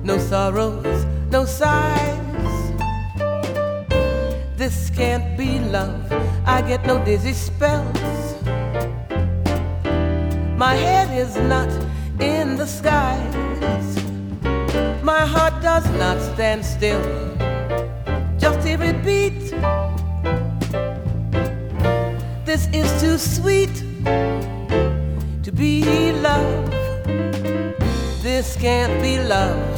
no sorrows, no sighs. This can't be love, I get no dizzy spells. My head is not in the skies. My heart does not stand still, just hear it beat. This is too sweet to be love. This can't be love.